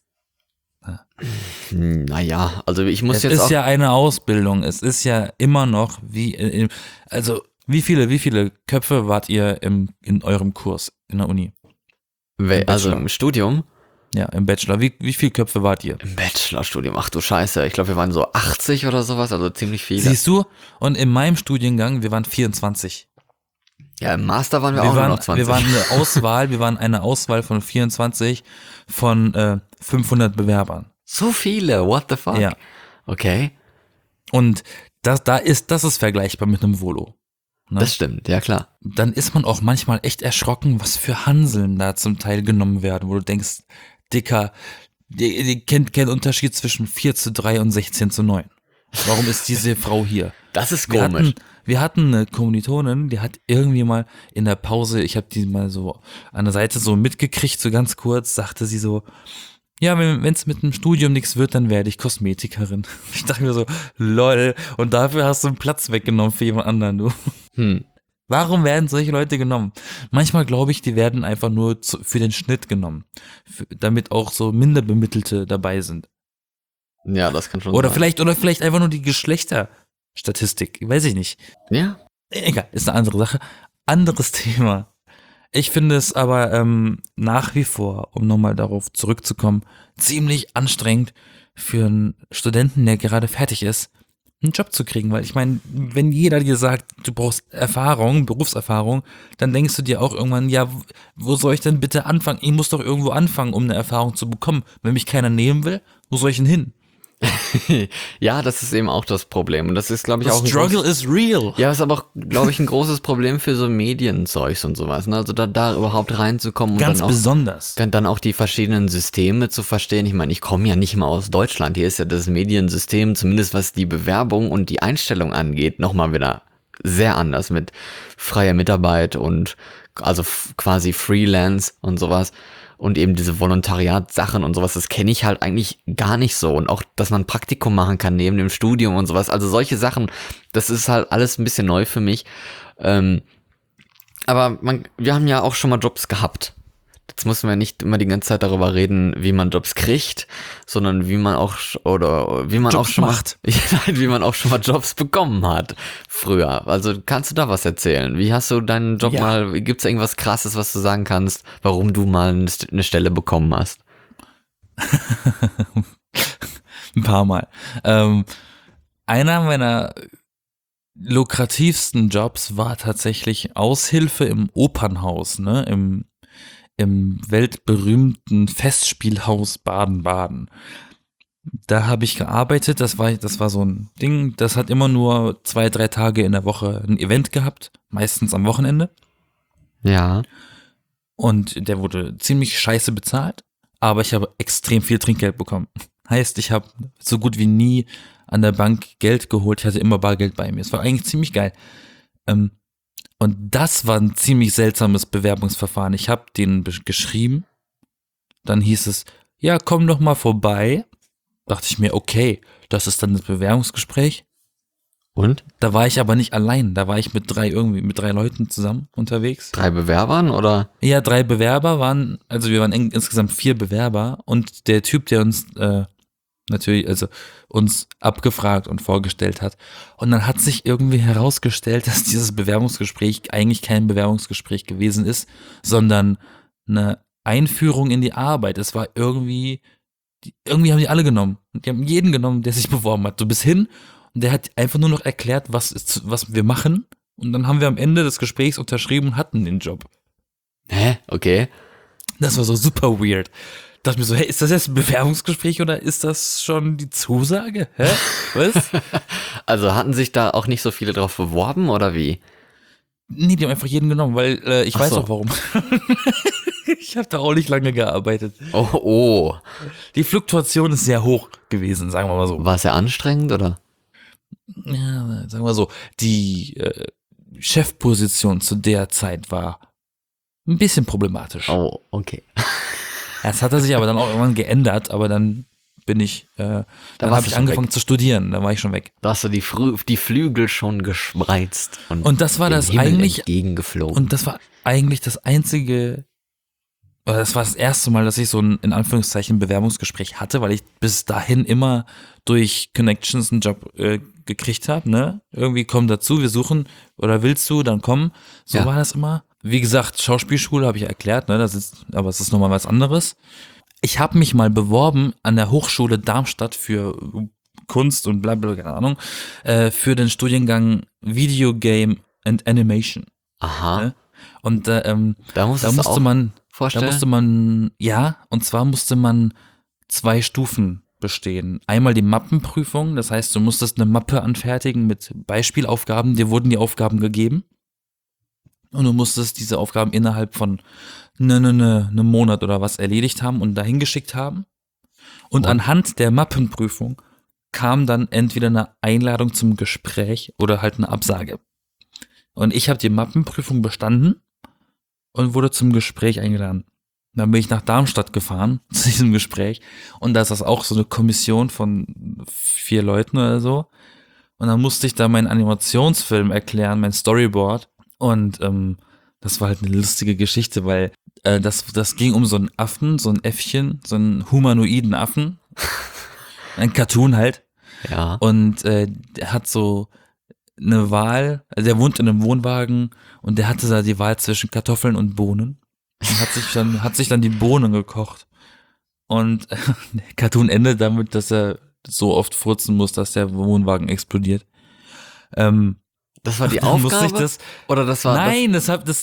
Naja, also ich muss Es jetzt ist auch... ja eine Ausbildung, es ist ja immer noch also wie viele Köpfe wart ihr in eurem Kurs in der Uni? also Bachelor. im Studium, Ja, im Bachelor. Wie viele Köpfe wart ihr? im Bachelorstudium, ach du Scheiße, ich glaube, wir waren so 80 oder sowas, also ziemlich viele. Siehst du? Und in meinem Studiengang, wir waren 24. Ja, im Master waren wir auch nur noch 20. Wir waren eine Auswahl von 24 von 500 Bewerbern. So viele, what the fuck? Ja. Okay, Und das ist vergleichbar mit einem Volo. Ne? das stimmt, ja klar. Dann ist man auch manchmal echt erschrocken, was für Hanseln da zum Teil genommen werden, wo du denkst, Dicker, die kennt keinen Unterschied zwischen 4:3 und 16:9. Warum ist diese Frau hier? Das ist Wir komisch. wir hatten eine Kommilitonin, die hat irgendwie mal in der Pause, ich habe die mal so an der Seite so mitgekriegt, so ganz kurz, sagte sie so, ja, wenn es mit dem Studium nichts wird, dann werde ich Kosmetikerin. Ich dachte mir so, lol, und dafür hast du einen Platz weggenommen für jemand anderen, du. Warum werden solche Leute genommen? Manchmal glaube ich, die werden einfach nur für den Schnitt genommen, damit auch so Minderbemittelte dabei sind. Ja, das kann schon Oder sein. vielleicht einfach nur die Geschlechterstatistik, weiß ich nicht. Ja, Egal, ist eine andere Sache. Anderes Thema. Ich finde es aber nach wie vor, um nochmal darauf zurückzukommen, ziemlich anstrengend für einen Studenten, der gerade fertig ist, einen Job zu kriegen. Weil ich meine, wenn jeder dir sagt, du brauchst Erfahrung, Berufserfahrung, dann denkst du dir auch irgendwann, ja, wo soll ich denn bitte anfangen? Ich muss doch irgendwo anfangen, um eine Erfahrung zu bekommen. Wenn mich keiner nehmen will, wo soll ich denn hin? Ja, das ist eben auch das Problem. Und das ist, glaube ich, The auch struggle is real. ja, ist aber auch, glaube ich, ein großes Problem für so Medienzeugs und sowas. Ne? Also da überhaupt reinzukommen und Ganz dann auch, besonders. dann auch die verschiedenen Systeme zu verstehen. Ich meine, ich komme ja nicht mal aus Deutschland. Hier ist ja das Mediensystem, zumindest was die Bewerbung und die Einstellung angeht, nochmal wieder sehr anders mit freier Mitarbeit und also quasi Freelance und sowas. Und eben diese Volontariat-Sachen und sowas, das kenne ich halt eigentlich gar nicht so. Und auch, dass man ein Praktikum machen kann neben dem Studium und sowas. Also solche Sachen, das ist halt alles ein bisschen neu für mich. Aber wir haben ja auch schon mal Jobs gehabt. Jetzt müssen wir nicht immer die ganze Zeit darüber reden, wie man Jobs kriegt, sondern wie man auch wie man Jobs auch schon macht. Nein, wie man auch schon mal Jobs bekommen hat früher. Also kannst du da was erzählen? Wie hast du deinen Job Ja. mal? Gibt's irgendwas Krasses, was du sagen kannst, warum du mal eine Stelle bekommen hast? Ein paar Mal. Einer meiner lukrativsten Jobs war tatsächlich Aushilfe im Opernhaus, ne, im weltberühmten Festspielhaus Baden-Baden. Da habe ich gearbeitet, das war so ein Ding, das hat immer nur 2-3 Tage in der Woche ein Event gehabt, meistens am Wochenende. Ja. Und der wurde ziemlich scheiße bezahlt, aber ich habe extrem viel Trinkgeld bekommen. Heißt, ich habe so gut wie nie an der Bank Geld geholt, ich hatte immer Bargeld bei mir. Es war eigentlich ziemlich geil. Und das war ein ziemlich seltsames Bewerbungsverfahren. Ich habe denen geschrieben, dann hieß es, ja, komm doch mal vorbei. Dachte ich mir, okay, das ist dann das Bewerbungsgespräch. Und? Da war ich aber nicht allein, da war ich mit drei Leuten zusammen unterwegs. 3 Bewerbern oder? Ja, 3 Bewerber waren, also wir waren insgesamt 4 Bewerber und der Typ, der uns natürlich, also uns abgefragt und vorgestellt hat. Und dann hat sich irgendwie herausgestellt, dass dieses Bewerbungsgespräch eigentlich kein Bewerbungsgespräch gewesen ist, sondern eine Einführung in die Arbeit. Es war irgendwie haben die alle genommen. Die haben jeden genommen, der sich beworben hat. Du bist hin und der hat einfach nur noch erklärt, was wir machen. Und dann haben wir am Ende des Gesprächs unterschrieben und hatten den Job. Hä? Okay. Das war so super weird. Dachte mir so, hey, ist das jetzt ein Bewerbungsgespräch oder ist das schon die Zusage? Hä? Was? Also hatten sich da auch nicht so viele drauf beworben oder wie? Nee, die haben einfach jeden genommen, weil ich Ach weiß so. auch warum. Ich habe da auch nicht lange gearbeitet. Oh. Die Fluktuation ist sehr hoch gewesen, sagen wir mal so. War es ja anstrengend oder? Ja, sagen wir so, die Chefposition zu der Zeit war ein bisschen problematisch. Oh, okay. Das hat er sich aber dann auch irgendwann geändert, aber dann bin ich, dann warst habe du ich schon angefangen zu studieren, dann war ich schon weg. Da hast du die Flügel schon gespreizt Und das war dem das Himmel eigentlich, entgegengeflogen. und das war eigentlich das einzige, oder das war das erste Mal, dass ich so ein, in Anführungszeichen, Bewerbungsgespräch hatte, weil ich bis dahin immer durch Connections einen Job gekriegt habe, ne? Irgendwie komm dazu, wir suchen, oder willst du, dann komm. So Ja. war das immer. Wie gesagt, Schauspielschule habe ich erklärt, ne? Aber es ist nochmal was anderes. Ich habe mich mal beworben an der Hochschule Darmstadt für Kunst und bla bla, keine Ahnung, für den Studiengang Video Game and Animation. Aha. Ne? Und Da da musste musste man, vorstellen. und zwar musste man 2 Stufen bestehen. Einmal die Mappenprüfung, das heißt, du musstest eine Mappe anfertigen mit Beispielaufgaben, dir wurden die Aufgaben gegeben und du musstest diese Aufgaben innerhalb von einem Monat oder was erledigt haben und dahin geschickt haben. Und anhand der Mappenprüfung kam dann entweder eine Einladung zum Gespräch oder halt eine Absage. Und ich habe die Mappenprüfung bestanden und wurde zum Gespräch eingeladen. Dann bin ich nach Darmstadt gefahren zu diesem Gespräch und da ist das auch so eine Kommission von 4 Leuten oder so. Und dann musste ich da meinen Animationsfilm erklären, mein Storyboard. Und das war halt eine lustige Geschichte, weil das ging um so einen Affen, so ein Äffchen, so einen humanoiden Affen. Ein Cartoon halt. Ja. Und der hat so eine Wahl, also der wohnt in einem Wohnwagen und der hatte da die Wahl zwischen Kartoffeln und Bohnen und hat sich dann die Bohnen gekocht. Und der Cartoon endet damit, dass er so oft furzen muss, dass der Wohnwagen explodiert. Das war die Dann musste Aufgabe? ich das, Oder das war nein,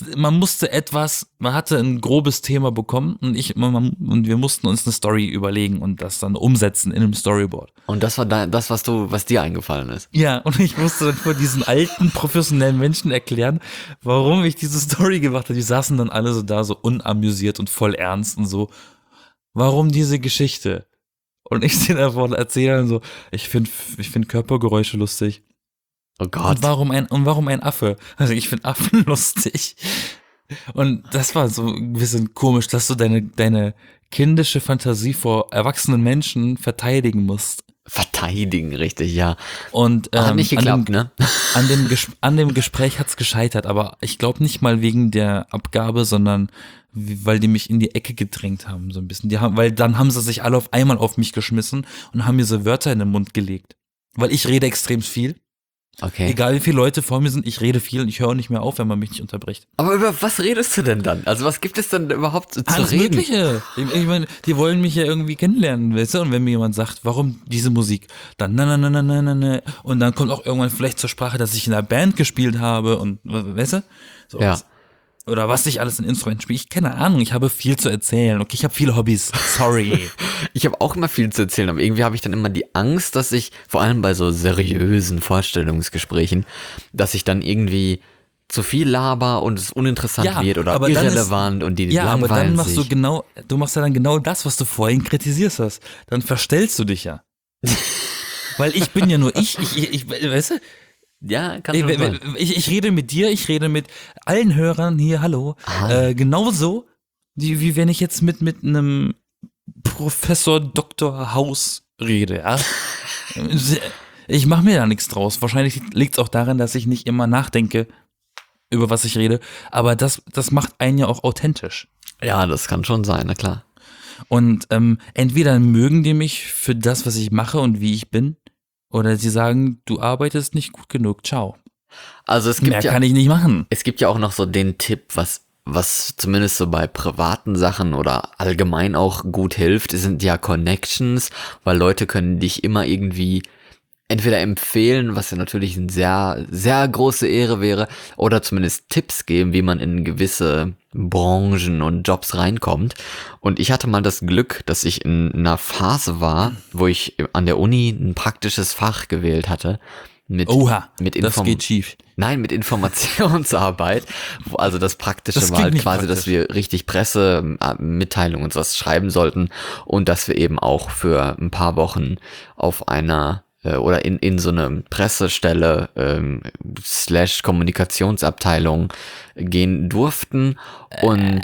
man hatte ein grobes Thema bekommen und und wir mussten uns eine Story überlegen und das dann umsetzen in einem Storyboard. und das war das, was dir eingefallen ist. Ja, und ich musste dann vor diesen alten, professionellen Menschen erklären, warum ich diese Story gemacht habe. Die saßen dann alle so da, so unamüsiert und voll ernst und so, warum diese Geschichte? Und ich den davon erzähle so, ich find Körpergeräusche lustig. Oh Gott. Und warum ein Affe? Also ich finde Affen lustig. Und das war so ein bisschen komisch, dass du deine kindische Fantasie vor erwachsenen Menschen verteidigen musst. Verteidigen, richtig, ja. Und Hat nicht geklappt, ne? an dem Gespräch hat's gescheitert, aber ich glaube nicht mal wegen der Abgabe, sondern weil die mich in die Ecke gedrängt haben, so ein bisschen. Weil dann haben sie sich alle auf einmal auf mich geschmissen und haben mir so Wörter in den Mund gelegt. Weil ich rede extrem viel. Okay. Egal wie viele Leute vor mir sind, ich rede viel und ich höre nicht mehr auf, wenn man mich nicht unterbricht. Aber über was redest du denn dann? Also was gibt es denn überhaupt zu Alles reden? Mögliche. Ich meine, die wollen mich ja irgendwie kennenlernen, weißt du? Und wenn mir jemand sagt, warum diese Musik, dann na. Und dann kommt auch irgendwann vielleicht zur Sprache, dass ich in einer Band gespielt habe und, weißt du? So, Ja. Oder was ich alles in Instrumenten spiele. Ich keine Ahnung, ich habe viel zu erzählen. Okay, ich habe viele Hobbys. Sorry. Ich habe auch immer viel zu erzählen, aber irgendwie habe ich dann immer die Angst, dass ich, vor allem bei so seriösen Vorstellungsgesprächen, dass ich dann irgendwie zu viel laber und es uninteressant wird oder aber dann irrelevant und die ja, aber langweilen dann machst sich. du machst ja dann genau das, was du vorhin kritisierst hast. Dann verstellst du dich ja. Weil ich bin ja nur ich weißt du, Ja, kann schon sein. ich rede mit dir, ich rede mit allen Hörern hier, hallo. Genauso, wie wenn ich jetzt mit einem Professor Dr. Haus rede, ja. Ich mache mir da nichts draus. Wahrscheinlich liegt es auch daran, dass ich nicht immer nachdenke, über was ich rede. Aber das macht einen ja auch authentisch. Ja, das kann schon sein, na klar. Und entweder mögen die mich für das, was ich mache und wie ich bin, oder sie sagen, du arbeitest nicht gut genug, ciao. Also es Mehr gibt ja, kann ich nicht machen. es gibt ja auch noch so den Tipp, was zumindest so bei privaten Sachen oder allgemein auch gut hilft, sind ja Connections, weil Leute können dich immer irgendwie entweder empfehlen, was ja natürlich eine sehr, sehr große Ehre wäre, oder zumindest Tipps geben, wie man in gewisse Branchen und Jobs reinkommt. Und ich hatte mal das Glück, dass ich in einer Phase war, wo ich an der Uni ein praktisches Fach gewählt hatte. Oha, mit das geht schief. Nein, mit Informationsarbeit. Also das Praktische Das war halt klingt nicht quasi, praktisch. dass wir richtig Pressemitteilungen und sowas schreiben sollten und dass wir eben auch für ein paar Wochen auf einer oder in so eine Pressestelle / Kommunikationsabteilung gehen durften und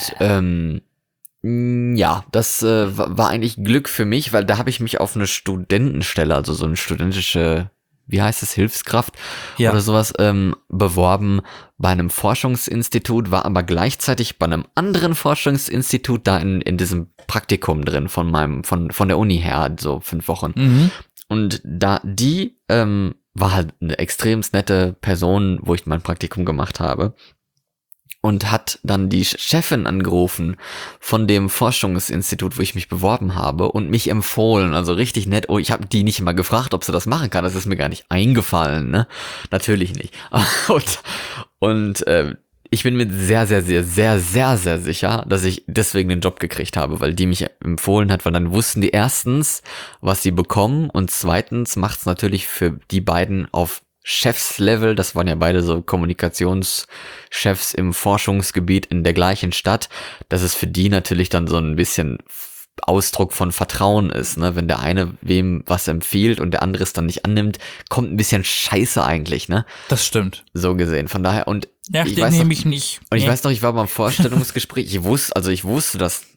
ja, das war eigentlich Glück für mich, weil da habe ich mich auf eine Studentenstelle, also so eine studentische, wie heißt es, Hilfskraft Ja. oder sowas, beworben bei einem Forschungsinstitut, war aber gleichzeitig bei einem anderen Forschungsinstitut da in diesem Praktikum drin von der Uni her, so 5 Wochen. Mhm. Und die war halt eine extrem nette Person, wo ich mein Praktikum gemacht habe. Und hat dann die Chefin angerufen von dem Forschungsinstitut, wo ich mich beworben habe und mich empfohlen. Also richtig nett. Oh, ich habe die nicht mal gefragt, ob sie das machen kann. Das ist mir gar nicht eingefallen, ne? Natürlich nicht. Und ich bin mir sehr, sehr, sehr, sehr, sehr, sehr sicher, dass ich deswegen den Job gekriegt habe, weil die mich empfohlen hat, weil dann wussten die erstens, was sie bekommen und zweitens macht es natürlich für die beiden auf Chefslevel, das waren ja beide so Kommunikationschefs im Forschungsgebiet in der gleichen Stadt, dass es für die natürlich dann so ein bisschen Ausdruck von Vertrauen ist, ne? Wenn der eine wem was empfiehlt und der andere es dann nicht annimmt, kommt ein bisschen Scheiße eigentlich, ne? Das stimmt. So gesehen. Von daher, und Ja, ich den weiß nehme noch, ich nicht. und ich Nee. weiß noch, ich war beim Vorstellungsgespräch, ich wusste, dass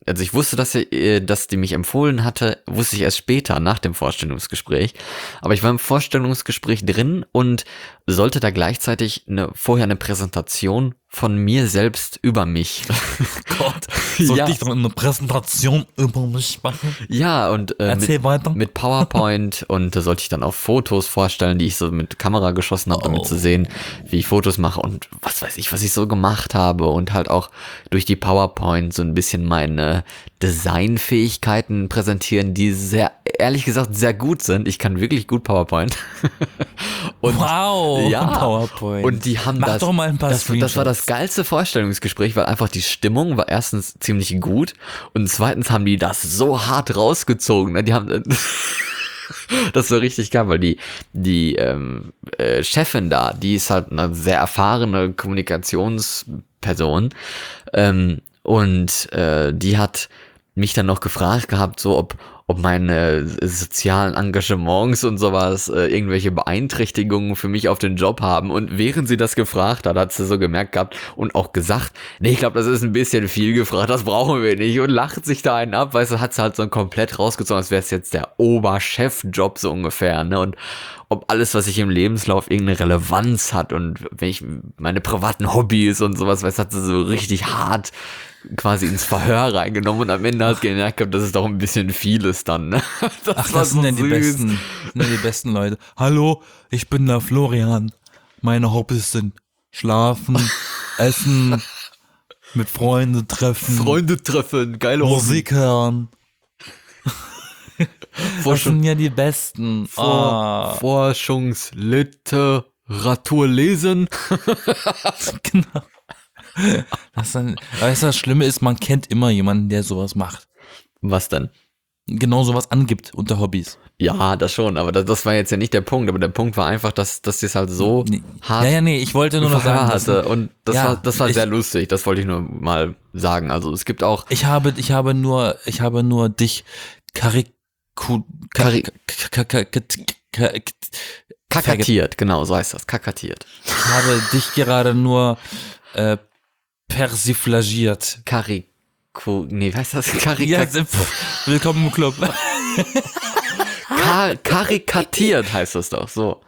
also ich wusste, dass die mich empfohlen hatte, wusste ich erst später, nach dem Vorstellungsgespräch. Aber ich war im Vorstellungsgespräch drin und sollte da gleichzeitig vorher eine Präsentation von mir selbst über mich. Gott, soll Ja. ich doch eine Präsentation über mich machen? Ja, und Erzähl weiter. mit PowerPoint und da sollte ich dann auch Fotos vorstellen, die ich so mit Kamera geschossen habe, damit zu sehen, wie ich Fotos mache und was weiß ich, was ich so gemacht habe und halt auch durch die PowerPoint so ein bisschen meine Designfähigkeiten präsentieren, die sehr, ehrlich gesagt, sehr gut sind. Ich kann wirklich gut PowerPoint. Und Wow, ja, PowerPoint. und die haben Mach doch mal ein paar das war das Screenshots. geilste Vorstellungsgespräch, weil einfach die Stimmung war erstens ziemlich gut und zweitens haben die das so hart rausgezogen. Ne? Die haben das war richtig geil, weil die Chefin da, die ist halt eine sehr erfahrene Kommunikationsperson und die hat mich dann noch gefragt gehabt, so ob meine sozialen Engagements und sowas irgendwelche Beeinträchtigungen für mich auf den Job haben. Und während sie das gefragt hat sie so gemerkt gehabt und auch gesagt, nee, ich glaube, das ist ein bisschen viel gefragt, das brauchen wir nicht. Und lacht sich da einen ab, weißt du, hat sie halt so komplett rausgezogen, als wäre es jetzt der Oberchefjob so ungefähr, ne? Und ob alles, was ich im Lebenslauf irgendeine Relevanz hat und wenn ich meine privaten Hobbys und sowas, weißt du, hat sie so richtig hart quasi ins Verhör reingenommen und am Ende hat gemerkt, das ist doch ein bisschen vieles dann, ne? Das sind ja die besten, Leute. Hallo, ich bin der Florian. Meine Hobbys sind Schlafen, Essen, mit Freunden treffen, Freunde treffen, geile Musik hören. Das sind ja die besten. Forschungsliteratur lesen. Genau. Weißt du, das Schlimme ist, man kennt immer jemanden, der sowas macht. Was denn? Genau sowas angibt unter Hobbys. Ja, das schon, aber das war jetzt ja nicht der Punkt, aber der Punkt war einfach, dass die es halt so hart Ich wollte nur noch sagen, hatte und das war ich- sehr lustig, das wollte ich nur mal sagen. Also es gibt auch Ich habe nur dich kakatiert, genau, so heißt das, kakatiert. Ich habe dich gerade nur persiflagiert. Nee, was heißt das? Willkommen im Club. Karikatiert heißt das doch, so.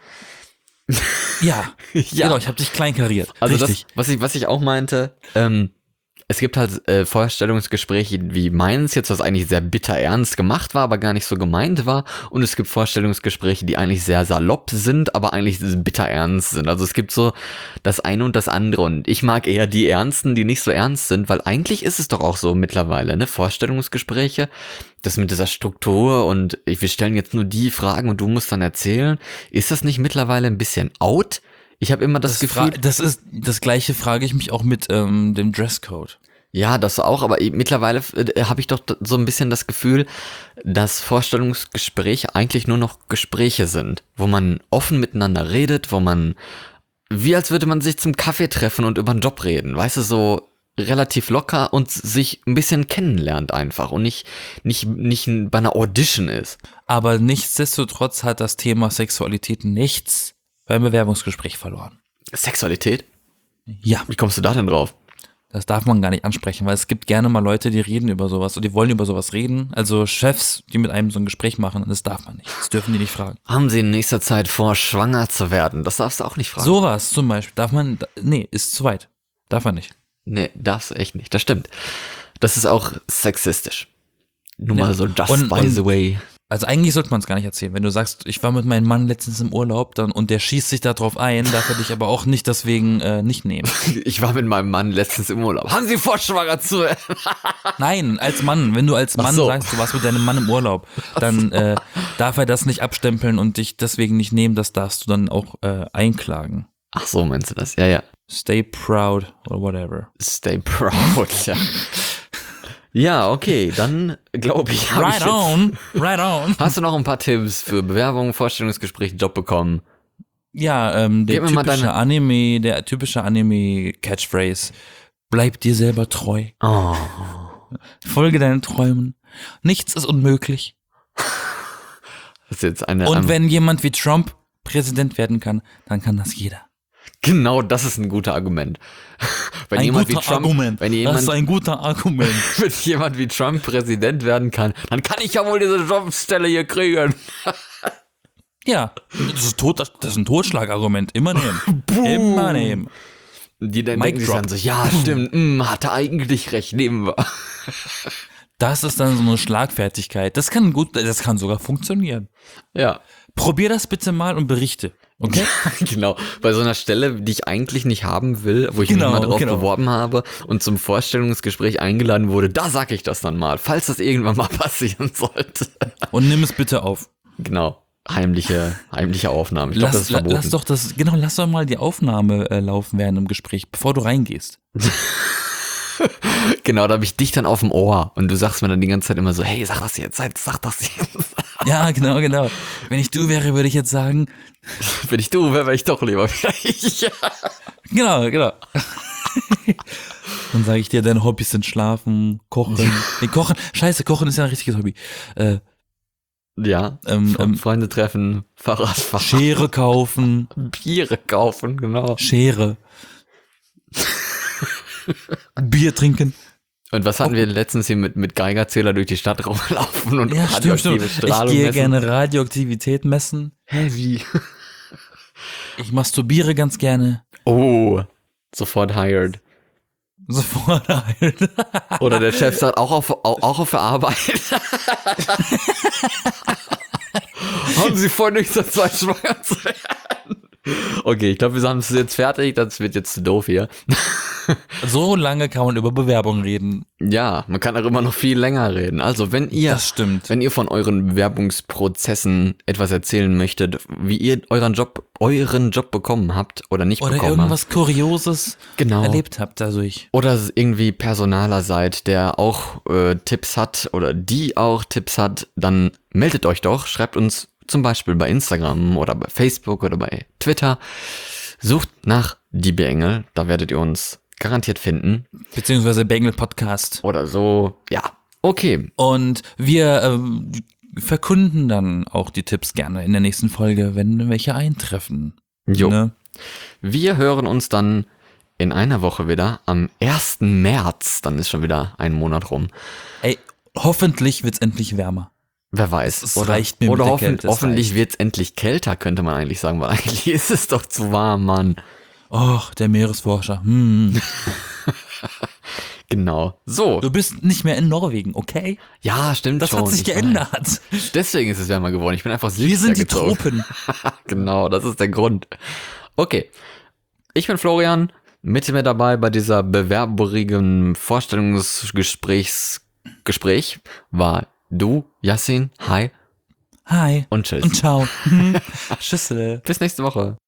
Ja, Ja. genau, ich habe dich kleinkariert. Also Richtig. was ich auch meinte, es gibt halt Vorstellungsgespräche wie meins jetzt, was eigentlich sehr bitter ernst gemacht war, aber gar nicht so gemeint war. Und es gibt Vorstellungsgespräche, die eigentlich sehr salopp sind, aber eigentlich bitter ernst sind. Also es gibt so das eine und das andere. Und ich mag eher die Ernsten, die nicht so ernst sind, weil eigentlich ist es doch auch so mittlerweile, ne? Vorstellungsgespräche, das mit dieser Struktur und wir stellen jetzt nur die Fragen und du musst dann erzählen. Ist das nicht mittlerweile ein bisschen out? Ich habe immer das Gefühl, Das ist das gleiche, frage ich mich auch mit dem Dresscode. ja, das auch, aber mittlerweile habe ich doch so ein bisschen das Gefühl, dass Vorstellungsgespräche eigentlich nur noch Gespräche sind, wo man offen miteinander redet, wo man, wie als würde man sich zum Kaffee treffen und über einen Job reden, weißt du, so relativ locker und sich ein bisschen kennenlernt einfach und nicht bei einer Audition ist. Aber nichtsdestotrotz hat das Thema Sexualität nichts beim Bewerbungsgespräch verloren. Sexualität? Ja, Wie kommst du da denn drauf? das darf man gar nicht ansprechen, weil es gibt gerne mal Leute, die reden über sowas und die wollen über sowas reden. Also Chefs, die mit einem so ein Gespräch machen, das darf man nicht. Das dürfen die nicht fragen. Haben Sie in nächster Zeit vor, schwanger zu werden? Das darfst du auch nicht fragen. Sowas zum Beispiel darf man, nee, ist zu weit. Darf man nicht. Nee, darfst du echt nicht. Das stimmt. Das ist auch sexistisch. Nur Ja. mal so just Und- by the way. Also eigentlich sollte man es gar nicht erzählen. Wenn du sagst, ich war mit meinem Mann letztens im Urlaub dann und der schießt sich da drauf ein, darf er dich aber auch nicht deswegen nicht nehmen. Ich war mit meinem Mann letztens im Urlaub. Haben Sie vor, schwanger zu werden? Nein, als Mann. Wenn du als Mann so. sagst, du warst mit deinem Mann im Urlaub, dann darf er das nicht abstempeln und dich deswegen nicht nehmen. Das darfst du dann auch einklagen. Ach so, meinst du das? Ja, ja. Stay proud or whatever. Stay proud. Ja, ja, okay, dann glaube ich, habe ich Right jetzt... on, right on. Hast du noch ein paar Tipps für Bewerbungen, Vorstellungsgespräch, Job bekommen? Ja, Gib mir mal deine- der typische Anime-Catchphrase. Bleib dir selber treu. Oh, Folge deinen Träumen. Nichts ist unmöglich. das ist jetzt eine... Und wenn jemand wie Trump Präsident werden kann, dann kann das jeder. Genau, das ist ein guter Argument. Wenn Ein jemand wie guter Trump, Argument. wenn Das jemand, ist ein guter Argument. wenn jemand wie Trump Präsident werden kann, dann kann ich ja wohl diese Jobstelle hier kriegen. Ja, das ist ein Totschlagargument. Immer nehmen. Immer nehmen. Die dann Mic denken sich drop. dann so, ja, stimmt, hatte eigentlich recht, nehmen wir. Das ist dann so eine Schlagfertigkeit. Das kann sogar funktionieren. Ja, Probier das bitte mal und berichte. Okay? genau. Bei so einer Stelle, die ich eigentlich nicht haben will, wo ich mich Genau, mal drauf genau. beworben habe und zum Vorstellungsgespräch eingeladen wurde, da sag ich das dann mal, falls das irgendwann mal passieren sollte. Und nimm es bitte auf. Genau. Heimliche Aufnahme. Ich glaube, das ist verboten. Lass doch mal die Aufnahme laufen während dem Gespräch, bevor du reingehst. Genau, da habe ich dich dann auf dem Ohr und du sagst mir dann die ganze Zeit immer so, hey, sag das jetzt, sag das jetzt. Ja, genau. Wenn ich du wäre, würde ich jetzt sagen, Wenn ich du wäre, wäre ich doch lieber ich. genau. Dann sage ich dir, deine Hobbys sind Schlafen, Kochen. Nee, Kochen ist ja ein richtiges Hobby. Ja, Freunde treffen, Fahrradfahren, Schere kaufen. Biere kaufen, genau. Schere. Bier trinken. Und was hatten wir letztens hier mit Geigerzähler durch die Stadt rumlaufen und Ja, stimmt. Ich Strahlung gehe messen? gerne Radioaktivität messen. Hä, wie? Ich masturbiere ganz gerne. Oh, sofort hired. Sofort halt. Oder der Chef sagt, auch auf der Arbeit. Haben Sie vor, nicht so zwei schwanger zu werden? Okay, ich glaube, wir haben es jetzt fertig. Das wird jetzt zu doof hier. So lange kann man über Bewerbung reden. Ja, man kann auch immer noch viel länger reden. Also, wenn ihr von euren Bewerbungsprozessen etwas erzählen möchtet, wie ihr euren Job bekommen habt oder nicht Oder bekommen irgendwas Kurioses Genau. erlebt habt dadurch. Oder irgendwie Personaler seid, der auch Tipps hat oder die auch Tipps hat, dann meldet euch doch, schreibt uns zum Beispiel bei Instagram oder bei Facebook oder bei Twitter. Sucht nach die Bengel, da werdet ihr uns garantiert finden. Beziehungsweise Bengel Podcast. Oder so, ja. Okay. Und wir verkunden dann auch die Tipps gerne in der nächsten Folge, wenn welche eintreffen. Jo. Ne? Wir hören uns dann in einer Woche wieder am 1. März. Dann ist schon wieder ein Monat rum. Ey, hoffentlich wird's endlich wärmer. Wer weiß. Es reicht mir mit der Kälte, es hoffentlich reicht. wird's endlich kälter, könnte man eigentlich sagen, weil eigentlich ist es doch zu warm, Mann. Och, der Meeresforscher. Genau. So. Du bist nicht mehr in Norwegen, okay? Ja, stimmt Das schon. hat sich ich geändert. weiß. Deswegen ist es wärmer geworden. Ich bin einfach Wir sind die gezogen. Tropen. Genau, das ist der Grund. Okay. Ich bin Florian. Mit mir dabei bei dieser bewerberigen Vorstellungsgespräch war du, Yassin. Hi. Hi. Und tschüss. Und ciao. Tschüss. Bis nächste Woche.